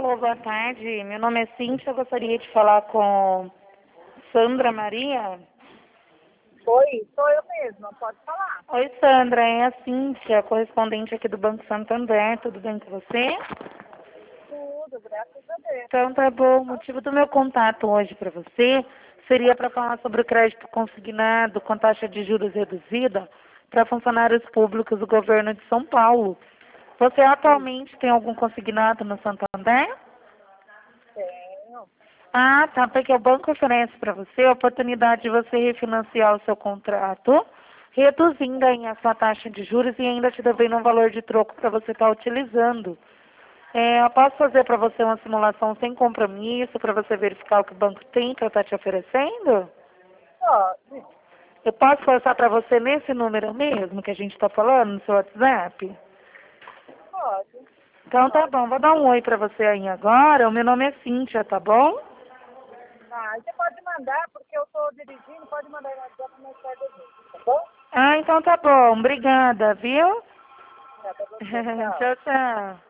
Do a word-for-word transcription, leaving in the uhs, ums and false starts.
Alô, boa tarde. Meu nome é Cíntia. Eu gostaria de falar com Sandra Maria. Oi, sou eu mesma, pode falar. Oi, Sandra. É a Cíntia, correspondente aqui do Banco Santander. Tudo bem com você? Tudo, graças a Deus. Então, tá bom. O motivo do meu contato hoje para você seria para falar sobre o crédito consignado com taxa de juros reduzida para funcionários públicos do governo de São Paulo. Você atualmente tem algum consignado no Santander? Tenho. Ah, tá, porque o banco oferece para você a oportunidade de você refinanciar o seu contrato, reduzindo aí a sua taxa de juros e ainda te devendo um valor de troco para você estar utilizando. É, eu posso fazer para você uma simulação sem compromisso, para você verificar o que o banco tem para estar te oferecendo? Pode, Eu posso passar para você nesse número mesmo que a gente está falando, no seu WhatsApp? pode. Então tá bom, vou dar um oi para você aí agora. O meu nome é Cíntia, tá bom? Ah, você pode mandar, porque eu estou dirigindo, pode mandar no WhatsApp mais tarde a gente, tá bom? Ah, então tá bom. Obrigada, viu? Tá, pra você, tchau. Tchau, tchau.